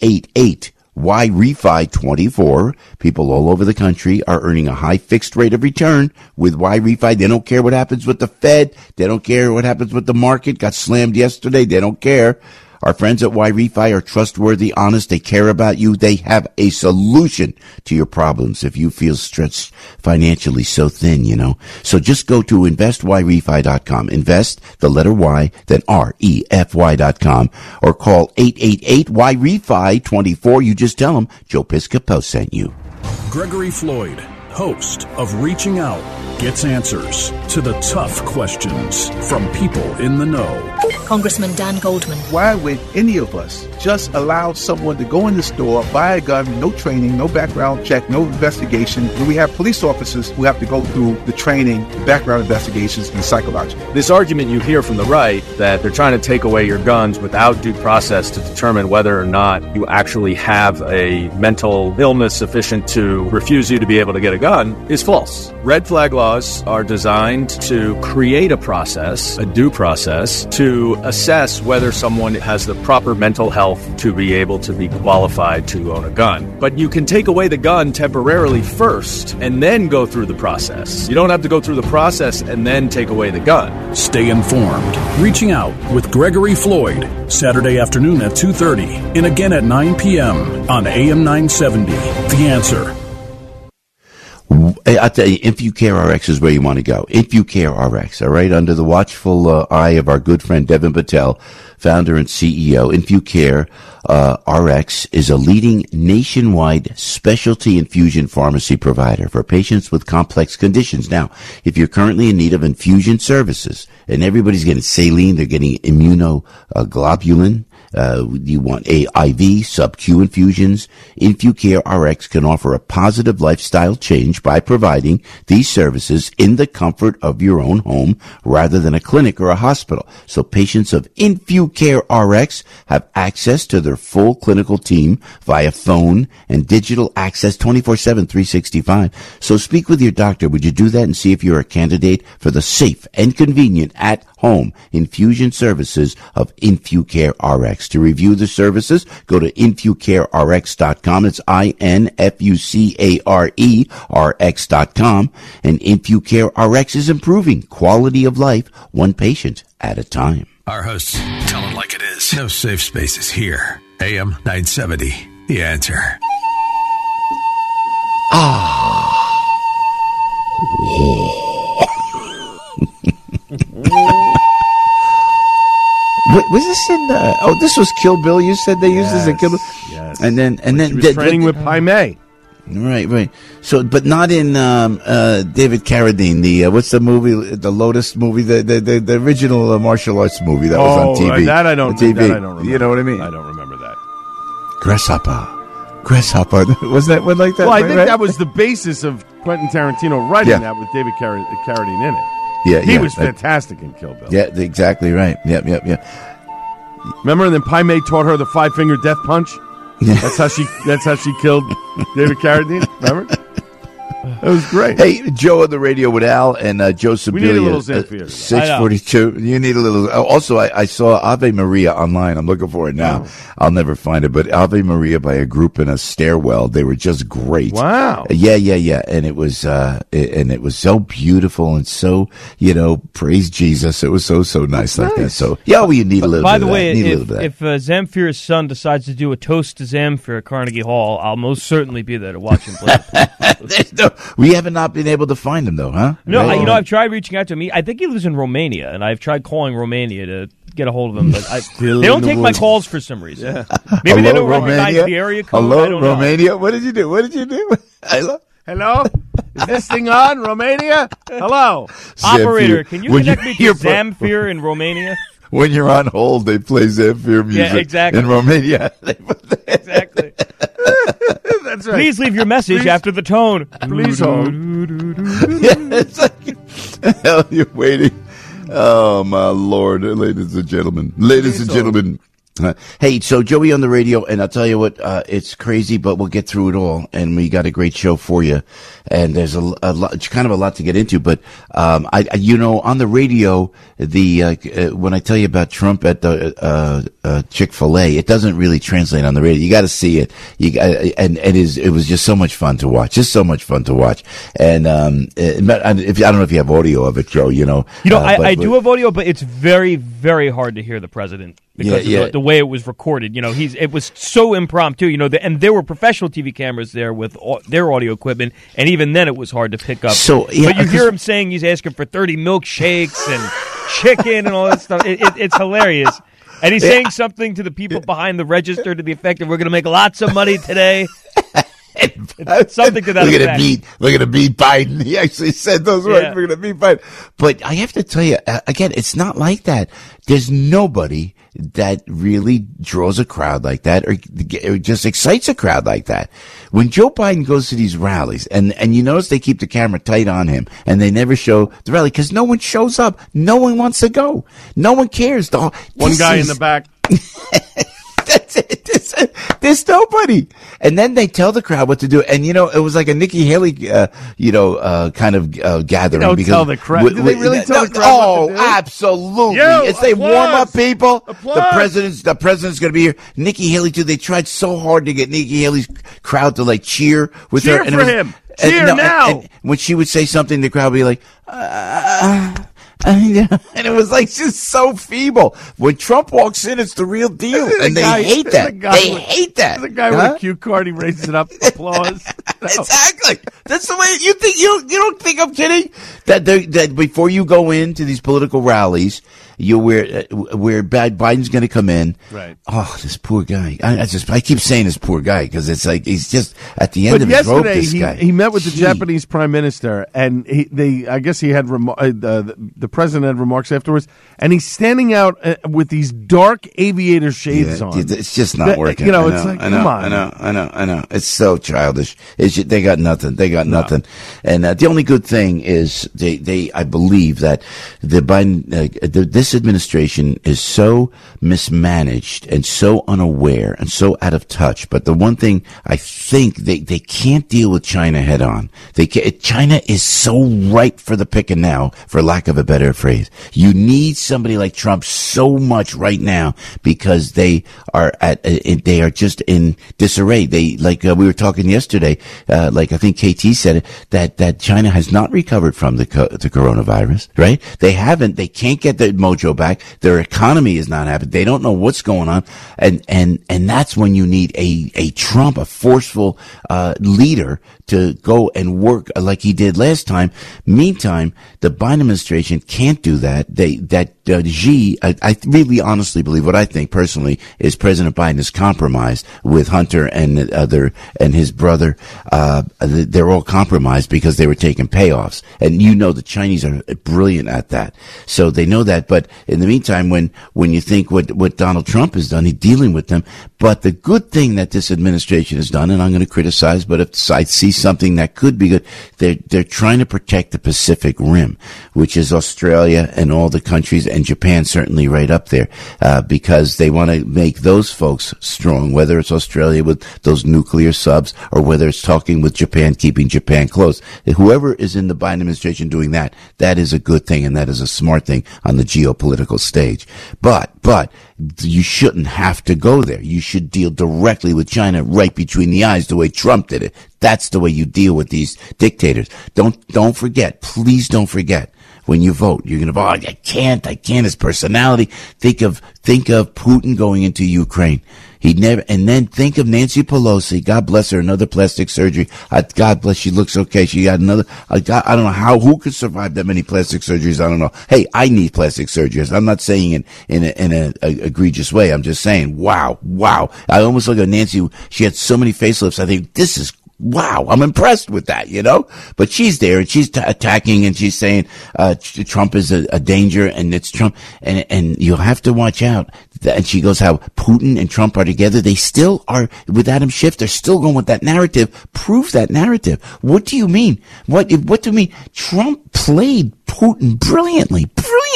888-YREFI24. People all over the country are earning a high fixed rate of return with YREFI. They don't care what happens with the Fed. They don't care what happens with the market. Got slammed yesterday. They don't care. Our friends at YREFI are trustworthy, honest. They care about you. They have a solution to your problems if you feel stretched financially so thin, So just go to investYrefi.com. Invest the letter Y, then REFY.com, or call 888-YREFI24. You just tell them Joe Piscopo sent you. Gregory Floyd, host of Reaching Out, gets answers to the tough questions from people in the know. Congressman Dan Goldman. Why would any of us just allow someone to go in the store, buy a gun, no training, no background check, no investigation, when we have police officers who have to go through the training, the background investigations, and psychological? This argument you hear from the right that they're trying to take away your guns without due process to determine whether or not you actually have a mental illness sufficient to refuse you to be able to get a gun is false. Red flag laws are designed to create a process, a due process, to assess whether someone has the proper mental health to be able to be qualified to own a gun. But you can take away the gun temporarily first and then go through the process. You don't have to go through the process and then take away the gun. Stay informed. Reaching Out with Gregory Floyd, Saturday afternoon at 2:30 and again at 9 p.m. on AM 970. The Answer. I'll tell you, InfuCare RX is where you want to go. InfuCare RX, all right, under the watchful eye of our good friend Devin Patel, founder and CEO. InfuCare RX is a leading nationwide specialty infusion pharmacy provider for patients with complex conditions. Now, if you're currently in need of infusion services, and everybody's getting saline, they're getting immunoglobulin, you want IV, sub-Q infusions, InfuCare RX can offer a positive lifestyle change by providing these services in the comfort of your own home rather than a clinic or a hospital. So patients of InfuCare RX have access to their full clinical team via phone and digital access 24/7, 365. So speak with your doctor. Would you do that and see if you're a candidate for the safe and convenient at-home infusion services of InfuCare RX? To review the services, go to InfuCareRx.com. It's InfuCareRx.com. And InfuCare RX is improving quality of life, one patient at a time. Our hosts tell them like it is. No safe spaces here. AM 970. The Answer. Was this in this was Kill Bill? You said they used this in Kill Bill? Yes. And then she was training with Pai Mei. Right. So, but not in David Carradine. The what's the movie? The Lotus movie, the original martial arts movie that was on TV. That I don't remember. You know what I mean? I don't remember that. Grasshopper. Was that one like that? Well, I think that was the basis of Quentin Tarantino writing that with David Carradine in it. Yeah, he was fantastic in Kill Bill. Yeah, exactly right. Yep. Remember, and then Pai Mei taught her the 5-finger death punch. That's how she killed David Carradine. Remember? It was great. Hey, Joe on the radio with Al and Joe Sibilia. We need a little Zamfir. 642. You need a little. Also, I saw Ave Maria online. I'm looking for it now. Oh. I'll never find it. But Ave Maria by a group in a stairwell. They were just great. Wow. Yeah. And it was so beautiful and so, praise Jesus. It was so nice like that. So, you need a little bit of that. By the way, if Zamfir's son decides to do a toast to Zamfir at Carnegie Hall, I'll most certainly be there to watch him play. We have not been able to find him, though, huh? No, I've tried reaching out to him. I think he lives in Romania, and I've tried calling Romania to get a hold of him, but they don't take my calls for some reason. Yeah. Maybe they don't recognize the area code. Hello, Romania? What did you do? Hello? Is this thing on, Romania? Hello? Operator, can you connect me to Zamfir in Romania? when you're on hold, they play Zamfir music. Yeah, exactly. In Romania. Exactly. That's right. Please leave your message after the tone. Please hold. It's like, hell, you're waiting. Oh, my Lord, ladies and gentlemen. Ladies and gentlemen. Hey, so Joey on the radio, and I'll tell you what, it's crazy, but we'll get through it all, and we got a great show for you, and there's a lot, it's kind of a lot to get into, but, on the radio, when I tell you about Trump at the, Chick-fil-A, it doesn't really translate on the radio. You got to see it. It was just so much fun to watch, and, I don't know if you have audio of it, Joe, I do have audio, but it's very, very hard to hear the president. Because of the way it was recorded, it was so impromptu, and there were professional TV cameras there with their audio equipment, and even then it was hard to pick up. So, but you hear him saying he's asking for 30 milkshakes and chicken and all that stuff. It's hilarious. And he's saying something to the people behind the register to the effect of, we're going to make lots of money today. It's something to that effect. We're going to beat Biden. He actually said those words. We're going to beat Biden. But I have to tell you, again, it's not like that. There's nobody that really draws a crowd like that or just excites a crowd like that. When Joe Biden goes to these rallies, and you notice they keep the camera tight on him, and they never show the rally because no one shows up. No one wants to go. No one cares. One guy in the back. That's it. There's nobody. And then they tell the crowd what to do. And, it was like a Nikki Haley, kind of gathering. Don't tell the crowd. Do they really tell the crowd what to do? Absolutely. It's they warm up people. Applause. The president's going to be here. Nikki Haley, too. They tried so hard to get Nikki Haley's crowd to, cheer with her. Cheer for him. Cheer now. And when she would say something, the crowd would be like, and it was just so feeble. When Trump walks in, it's the real deal, and they hate that. Hate that. The guy with a cue card, he raises it up. Applause. Exactly. That's the way you think. You don't think I'm kidding? That before you go into these political rallies, where Biden's going to come in. Right. Oh, this poor guy. I keep saying this poor guy because it's like he's just at the end of his rope. This guy. He met with the Japanese prime minister, and I guess he had the president had remarks afterwards, and he's standing out with these dark aviator shades on. It's just not working. It's like, come on. I know. It's so childish. They got nothing. And the only good thing is I believe that the Biden, this administration is so mismanaged and so unaware and so out of touch. But the one thing I think they can't deal with China head on. China is so ripe for the picking now, for lack of a better phrase. You need somebody like Trump so much right now because they are just in disarray. We were talking yesterday, I think KT said it, that China has not recovered from the coronavirus, right? They haven't. They can't get the mojo back. Their economy is not happening. They don't know what's going on. And that's when you need a Trump, a forceful, leader to go and work like he did last time. Meantime, the Biden administration can't do that. Xi, I really honestly believe what I think personally is President Biden is compromised with Hunter and his brother. They're all compromised because they were taking payoffs. And the Chinese are brilliant at that. So they know that. But in the meantime, when you think what Donald Trump has done, he's dealing with them. But the good thing that this administration has done, and I'm going to criticize, but if I see something that could be good, they're trying to protect the Pacific Rim, which is Australia and all the countries, and Japan certainly right up there, because they want to make those folks strong, whether it's Australia with those nuclear subs or whether it's talking with Japan, keeping Japan close. Whoever is in the Biden administration doing that is a good thing, and that is a smart thing on the geopolitical stage. But you shouldn't have to go there. You should deal directly with China right between the eyes, the way Trump did it. That's the way you deal with these dictators. Don't forget. Please don't forget. When you vote, you're going to vote. I can't. His personality. Think of Putin going into Ukraine. And then think of Nancy Pelosi. God bless her, another plastic surgery. God bless, she looks okay. She got another, I don't know who could survive that many plastic surgeries. I don't know. Hey, I need plastic surgeries. I'm not saying it in a egregious way. I'm just saying, wow. I almost look at Nancy. She had so many facelifts. I think this is Wow, I'm impressed with that, But she's there and she's attacking and she's saying Trump is a danger and it's Trump and you'll have to watch out. And she goes how Putin and Trump are together. They still are with Adam Schiff. They're still going with that narrative. Prove that narrative. What do you mean? What do you mean? Trump played Putin brilliantly.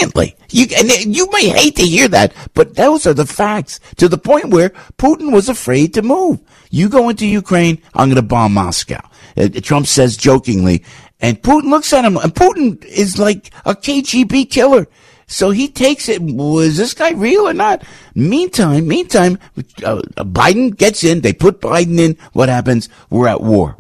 You may hate to hear that, but those are the facts to the point where Putin was afraid to move. You go into Ukraine, I'm going to bomb Moscow. Trump says jokingly, and Putin looks at him, and Putin is like a KGB killer. So he takes it. Was this guy real or not? Meantime, Biden gets in. They put Biden in. What happens? We're at war.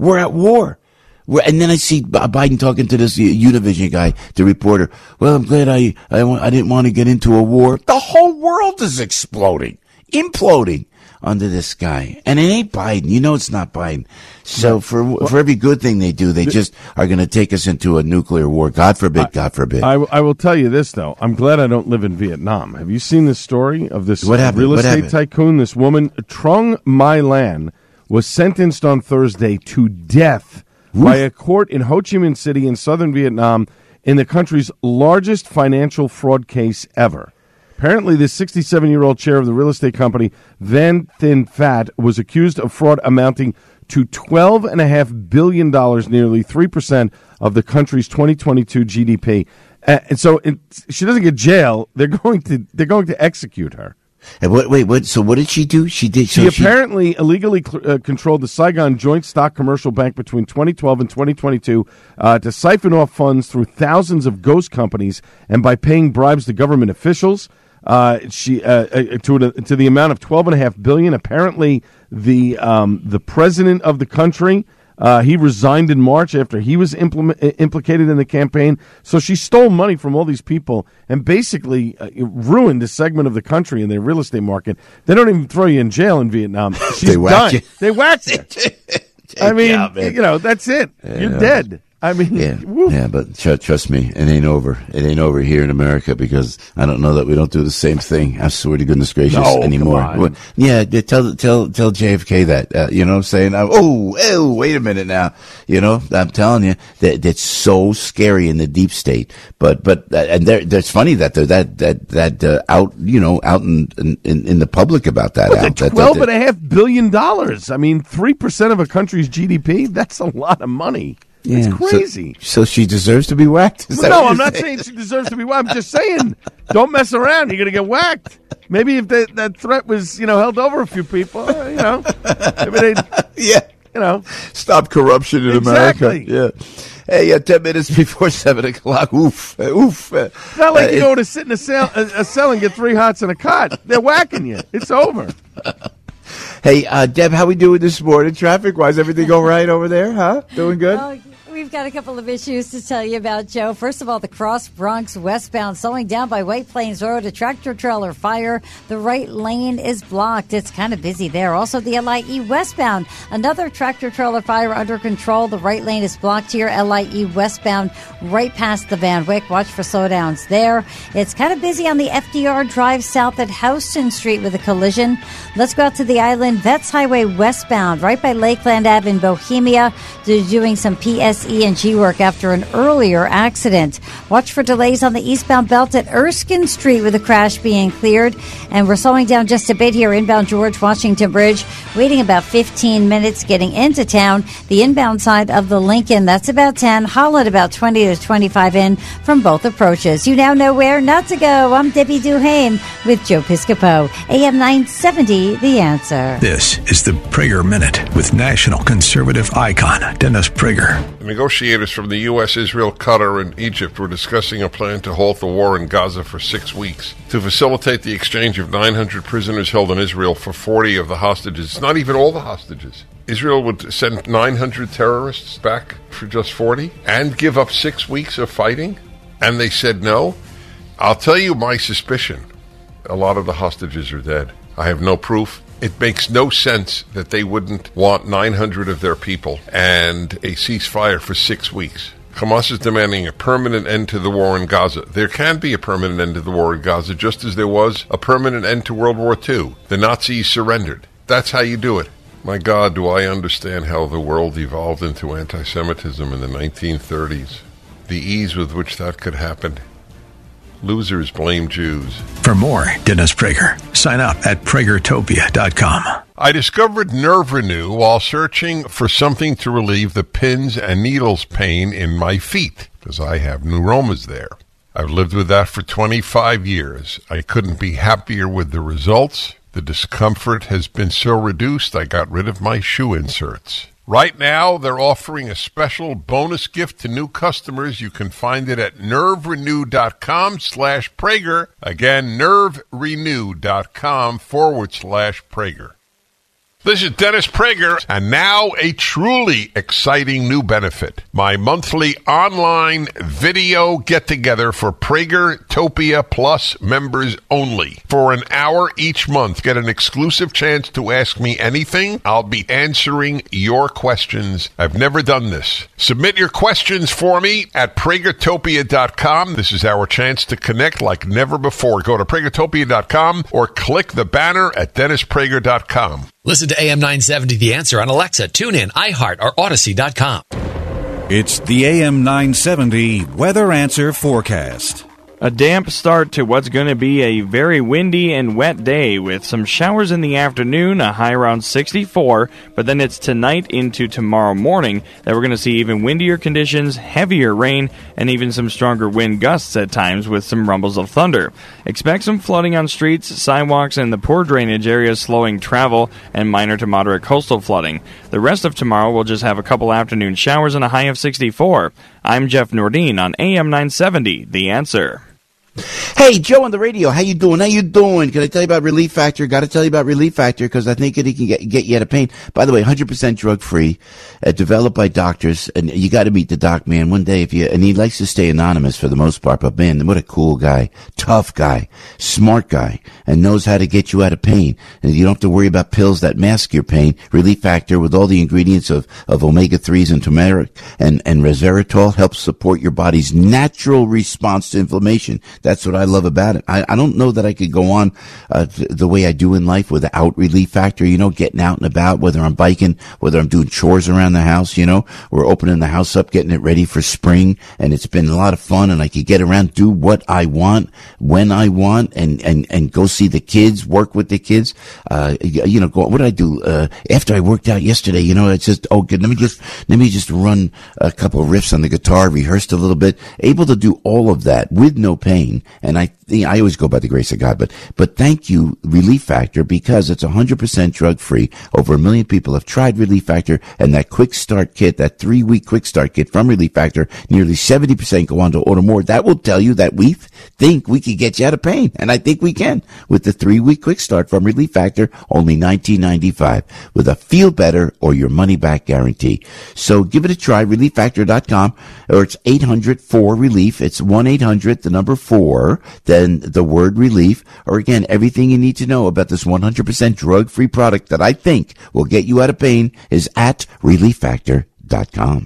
And then I see Biden talking to this Univision guy, the reporter. Well, I'm glad I didn't want to get into a war. The whole world is imploding under this guy. And it ain't Biden. It's not Biden. So for every good thing they do, they just are going to take us into a nuclear war. God forbid. I will tell you this, though. I'm glad I don't live in Vietnam. Have you seen the story of this real estate tycoon? This woman, Trung My Lan, was sentenced on Thursday to death by a court in Ho Chi Minh City in southern Vietnam in the country's largest financial fraud case ever. Apparently, this 67-year-old chair of the real estate company, Van Thin Phat, was accused of fraud amounting to $12.5 billion, nearly 3% of the country's 2022 GDP. And so she doesn't get jail. They're going to execute her. And wait. So what did she do? She apparently illegally controlled the Saigon Joint Stock Commercial Bank between 2012 and 2022 to siphon off funds through thousands of ghost companies and by paying bribes to government officials. She to the amount of $12.5 billion. Apparently, the president of the country. He resigned in March after he was implicated in the campaign. So she stole money from all these people and basically ruined a segment of the country in their real estate market. They don't even throw you in jail in Vietnam. She's done. They whacked you. I mean, that's it. You're dead. I mean, but trust me, it ain't over. It ain't over here in America because I don't know that we don't do the same thing. I swear to goodness gracious anymore. Yeah, tell JFK that. You know what I'm saying? Oh, wait a minute now. I'm telling you that's so scary in the deep state. But and it's funny that they're out in the public about that. $12.5 billion. I mean, 3% of a country's GDP. That's a lot of money. It's crazy. So she deserves to be whacked? No, I'm not saying she deserves to be whacked. I'm just saying, don't mess around. You're going to get whacked. Maybe if that threat was, held over a few people, maybe they'd, stop corruption in America. Yeah. Hey, 10 minutes before 7 o'clock. Oof. It's not like you go to sit in a cell and get 3 hots and a cot. They're whacking you. It's over. Hey, Deb, how we doing this morning? Traffic-wise, everything all right over there, huh? Doing good? We've got a couple of issues to tell you about, Joe. First of all, the Cross Bronx westbound slowing down by White Plains Road. A tractor-trailer fire. The right lane is blocked. It's kind of busy there. Also, the LIE westbound. Another tractor-trailer fire under control. The right lane is blocked here. LIE westbound right past the Van Wyck. Watch for slowdowns there. It's kind of busy on the FDR Drive south at Houston Street with a collision. Let's go out to the Island Vets Highway westbound right by Lakeland Ave in Bohemia. They're doing some PSE and G work after an earlier accident. Watch for delays on the eastbound belt at Erskine Street with a crash being cleared. And we're slowing down just a bit here inbound George Washington Bridge, waiting about 15 minutes getting into town. The inbound side of the Lincoln, that's about 10. Holland about 20 to 25 in from both approaches. You now know where not to go. I'm Debbie Duhame with Joe Piscopo. AM 970, The Answer. This is the Prager Minute with national conservative icon Dennis Prager. Negotiators from the U.S., Israel, Qatar, and Egypt were discussing a plan to halt the war in Gaza for 6 weeks to facilitate the exchange of 900 prisoners held in Israel for 40 of the hostages. It's not even all the hostages. Israel would send 900 terrorists back for just 40 and give up 6 weeks of fighting? And they said no? I'll tell you my suspicion. A lot of the hostages are dead. I have no proof. It makes no sense that they wouldn't want 900 of their people and a ceasefire for 6 weeks. Hamas is demanding a permanent end to the war in Gaza. There can be a permanent end to the war in Gaza, just as there was a permanent end to World War II. The Nazis surrendered. That's how you do it. My God, do I understand how the world evolved into anti-Semitism in the 1930s. The ease with which that could happen. Losers blame Jews. For more, Dennis Prager. Sign up at pragertopia.com. I discovered Nerve Renew while searching for something to relieve the pins and needles pain in my feet, because I have neuromas there. I've lived with that for 25 years. I couldn't be happier with the results. The discomfort has been so reduced, I got rid of my shoe inserts. Right now, they're offering a special bonus gift to new customers. You can find it at nerverenew.com/Prager. Again, nerverenew.com/Prager. This is Dennis Prager, and now a truly exciting new benefit. My monthly online video get-together for Pragertopia Plus members only. For an hour each month, get an exclusive chance to ask me anything. I'll be answering your questions. I've never done this. Submit your questions for me at Pragertopia.com. This is our chance to connect like never before. Go to Pragertopia.com or click the banner at DennisPrager.com. Listen to AM 970 The Answer on Alexa, TuneIn, iHeart, or Odyssey.com. It's the AM 970 Weather Answer Forecast. A damp start to what's going to be a very windy and wet day with some showers in the afternoon, a high around 64, but then it's tonight into tomorrow morning that we're going to see even windier conditions, heavier rain, and even some stronger wind gusts at times with some rumbles of thunder. Expect some flooding on streets, sidewalks, and the poor drainage areas slowing travel and minor to moderate coastal flooding. The rest of tomorrow we'll just have a couple afternoon showers and a high of 64. I'm Jeff Nordine on AM 970, The Answer. Hey, Joe on the radio. How you doing? Can I tell you about Relief Factor? Got to tell you about Relief Factor because I think it can get you out of pain. By the way, 100% drug-free, developed by doctors, and you got to meet the doc, man. One day, and he likes to stay anonymous for the most part, but man, what a cool guy, tough guy, smart guy, and knows how to get you out of pain. And you don't have to worry about pills that mask your pain. Relief Factor, with all the ingredients of omega-3s and turmeric and resveratrol, helps support your body's natural response to inflammation. That's what I love about it. I don't know that I could go on the way I do in life without Relief Factor, getting out and about, whether I'm biking, whether I'm doing chores around the house, we're opening the house up, getting it ready for spring, and it's been a lot of fun, and I could get around, do what I want, when I want, and go see the kids, work with the kids. What did I do? After I worked out yesterday, it's just, good, let me just run a couple of riffs on the guitar, rehearsed a little bit, able to do all of that with no pain. And I always go by the grace of God, but thank you, Relief Factor, because it's 100% drug-free. Over 1 million people have tried Relief Factor, and that quick start kit, that 3-week quick start kit from Relief Factor, nearly 70% go on to order more. That will tell you that we think we can get you out of pain, and I think we can with the 3-week quick start from Relief Factor, only $19.95, with a feel better or your money back guarantee. So give it a try, ReliefFactor.com, or it's 800-4-RELIEF. It's 1-800, the number 4, then the word relief, or again, everything you need to know about this 100% drug-free product that I think will get you out of pain is at ReliefFactor.com.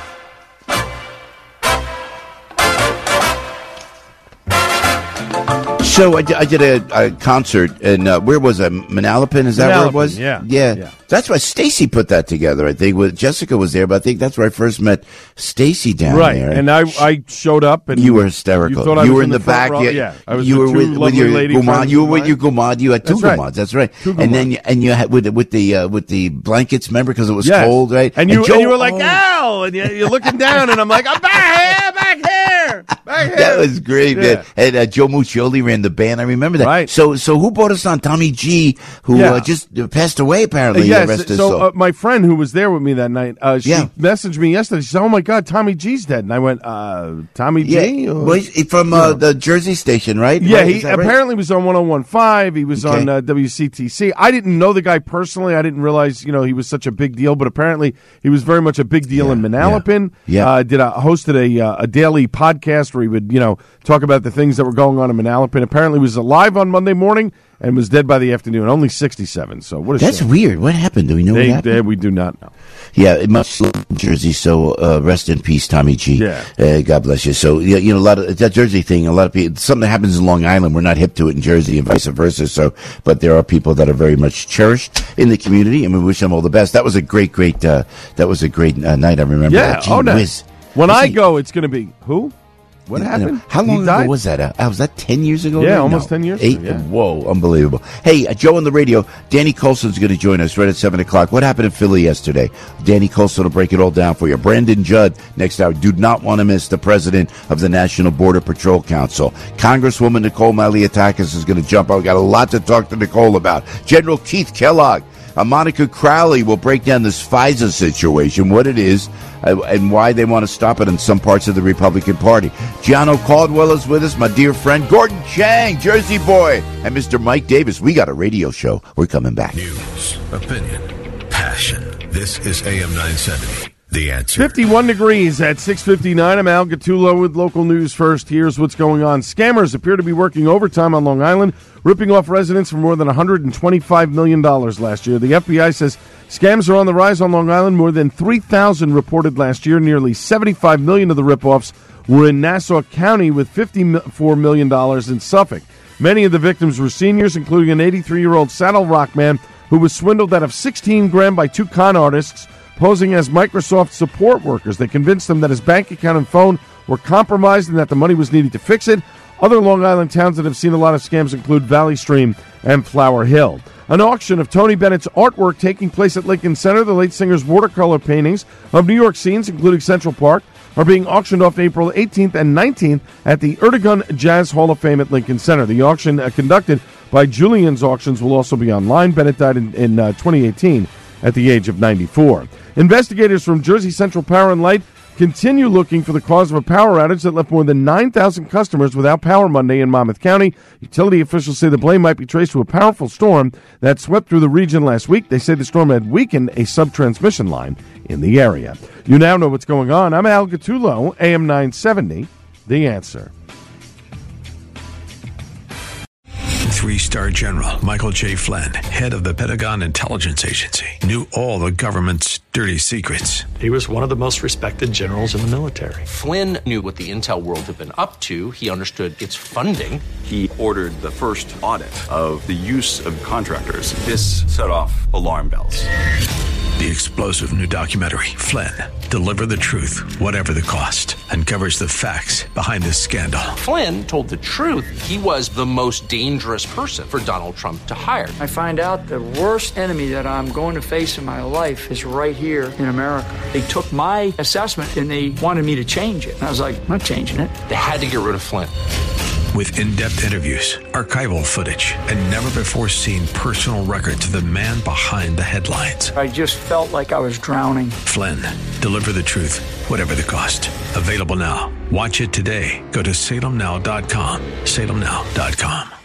So I did a concert, and where was I? Manalapan, is that where it was? Yeah. That's why Stacy put that together, I think. Jessica was there, but I think that's where I first met Stacy down there. Right, and I showed up. And you were hysterical. You were in the back. Yeah, I was you were with your gumad. You were with your gumad. You had two gumads. That's right. And then you had with the blankets, remember, because it was cold, right? And you were like, Al, and you're looking down, and I'm like, I'm back here. That was great, man. And Joe Muccioli ran the band. I remember that. Right. So who brought us on? Tommy G, who just passed away, apparently. Yes. So my friend who was there with me that night, she messaged me yesterday. She said, "Oh my God, Tommy G's dead." And I went, "Tommy G?" Well, he's from the Jersey station, right? Yeah, right? he apparently was on 101.5. He was on WCTC. I didn't know the guy personally. I didn't realize, he was such a big deal. But apparently, he was very much a big deal in Manalapan. Hosted a daily podcast where he would, talk about the things that were going on in Manalapan. Apparently, he was alive on Monday morning. and was dead by the afternoon. Only 67. So what a That's shame. weird. What happened? Do we know what happened? We do not know. Yeah, it must live in Jersey. So rest in peace, Tommy G. Yeah. God bless you. So yeah, a lot of that Jersey thing. A lot of people. Something that happens in Long Island, we're not hip to it in Jersey, and vice versa. So, but there are people that are very much cherished in the community, and we wish them all the best. That was a great night. I remember. Yeah. Gee whiz. When I go, it's going to be who? What happened? How long He ago died? was that? Was that 10 years ago? Yeah, now? almost 10 years 8? ago, yeah. Whoa, unbelievable. Hey, Joe on the radio, Danny Colson's going to join us right at 7 o'clock. What happened in Philly yesterday? Danny Colson will break it all down for you. Brandon Judd next hour. Do not want to miss the president of the National Border Patrol Council. Congresswoman Nicole Malliotakis is going to jump out. We've got a lot to talk to Nicole about. General Keith Kellogg. Monica Crowley will break down this FISA situation, what it is, and why they want to stop it in some parts of the Republican Party. Gianno Caldwell is with us, my dear friend. Gordon Chang, Jersey boy, and Mr. Mike Davis. We got a radio show. We're coming back. News, opinion, passion. This is AM 970. The Answer. 51 degrees at 6:59. I'm Al Gattullo with local news first. Here's what's going on. Scammers appear to be working overtime on Long Island, ripping off residents for more than $125 million last year. The FBI says scams are on the rise on Long Island. More than 3,000 reported last year. Nearly $75 million of the ripoffs were in Nassau County, with $54 million in Suffolk. Many of the victims were seniors, including an 83-year-old Saddle Rock man who was swindled out of $16,000 by two con artists posing as Microsoft support workers. They convinced them that his bank account and phone were compromised and that the money was needed to fix it. Other Long Island towns that have seen a lot of scams include Valley Stream and Flower Hill. An auction of Tony Bennett's artwork taking place at Lincoln Center. The late singer's watercolor paintings of New York scenes, including Central Park, are being auctioned off April 18th and 19th at the Erdogan Jazz Hall of Fame at Lincoln Center. The auction, conducted by Julian's Auctions, will also be online. Bennett died in 2018 at the age of 94. Investigators from Jersey Central Power and Light continue looking for the cause of a power outage that left more than 9,000 customers without power Monday in Monmouth County. Utility officials say the blame might be traced to a powerful storm that swept through the region last week. They say the storm had weakened a sub-transmission line in the area. You now know what's going on. I'm Al Gattullo, AM 970, The Answer. Three-star General Michael J. Flynn, head of the Pentagon Intelligence Agency, knew all the government's dirty secrets. He was one of the most respected generals in the military. Flynn knew what the intel world had been up to. He understood its funding. He ordered the first audit of the use of contractors. This set off alarm bells. The explosive new documentary, Flynn, Deliver the Truth, Whatever the Cost, uncovers the facts behind this scandal. Flynn told the truth. He was the most dangerous person for Donald Trump to hire. I find out the worst enemy that I'm going to face in my life is right here in America. They took my assessment and they wanted me to change it. And I was like, I'm not changing it. They had to get rid of Flynn. With in-depth interviews, archival footage, and never-before-seen personal records of the man behind the headlines. I just felt like I was drowning. Flynn, Deliver the Truth, Whatever the Cost. Available now. Watch it today. Go to salemnow.com. salemnow.com.